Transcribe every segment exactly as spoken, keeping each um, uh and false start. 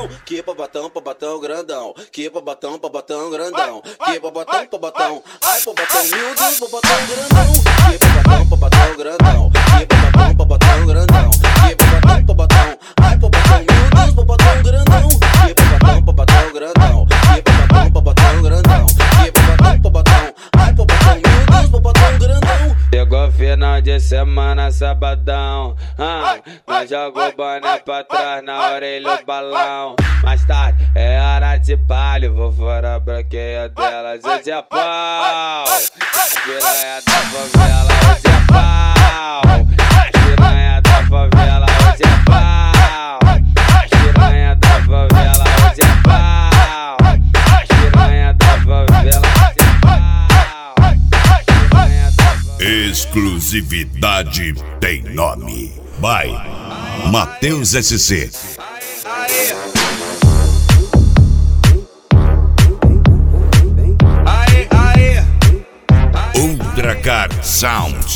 grandão. Que pra batão, pra batão grandão. Que pra batão, pra batão grandão. Que pra batão, pra batão. Ai, pra batão, meu Deus, pra batão grandão. Que pra batão, pra batão grandão. Que pra batão, pra batão grandão. Que pra batão, pra batão. Ai, pra batão, meu Deus, pra batão grandão. Que pra batão, pra batão grandão. Que pra batão, pra batão grandão. Que pra batão, pra batão. Ai, pra batão, meu Deus, pra batão grandão. Chegou final de semana, sabadão. Ah, nós jogou boné pra trás na orelha o balão. Mais tarde é hora de baile, vou fora a branqueia delas. Hoje é pau, piranha da favela, hoje é pau. Piranha da favela, hoje é pau. Piranha da favela, hoje é pau. Piranha da favela, hoje é pau. Piranha da favela. Exclusividade tem nome. Vai, Matheus S C. Aê, aê. Ultracar Sound.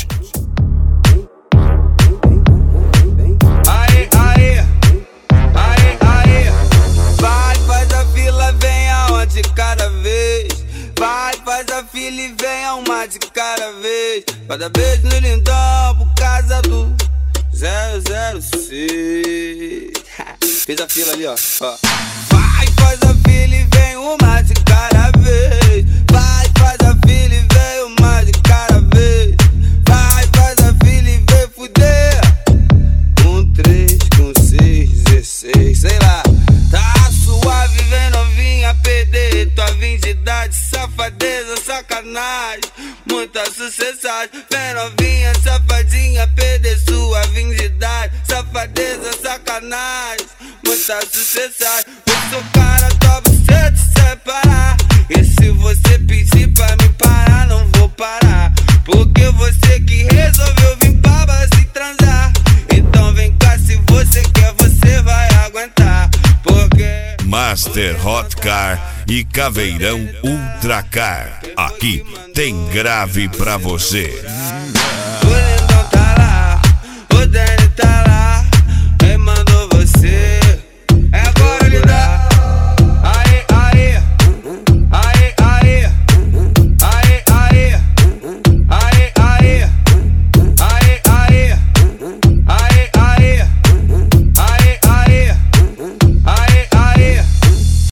Aê, aê. Aê, aê. Vai, faz a fila, vem aonde cada vez. Vai, faz a fila e vem a uma de cada vez. Vai dar beijo no lindão por causa do zero zero seis. Fez a fila ali, ó, ó. Vai, faz a fila e vem uma de cada vez. Vai, faz a fila e vem uma de cada vez. Vai, faz a fila e vem fuder. Um, três, com seis, dezesseis, sei lá. Tá suave, vem novinha perder tua virgindade. Safadeza, sacanagem, muita sucessagem. Vem novinha, safadinha, perder sua virgindade. Safadeza, sacanagem, muita sucessagem. Eu sou cara, top, você te separar. E se você pedir pra me parar, não vou parar. Porque você que resolveu vir pra base transar. Então vem cá, se você quer, você vai aguentar. Porque Master Hot Car e Caveirão Ultracar. Aqui tem grave pra você.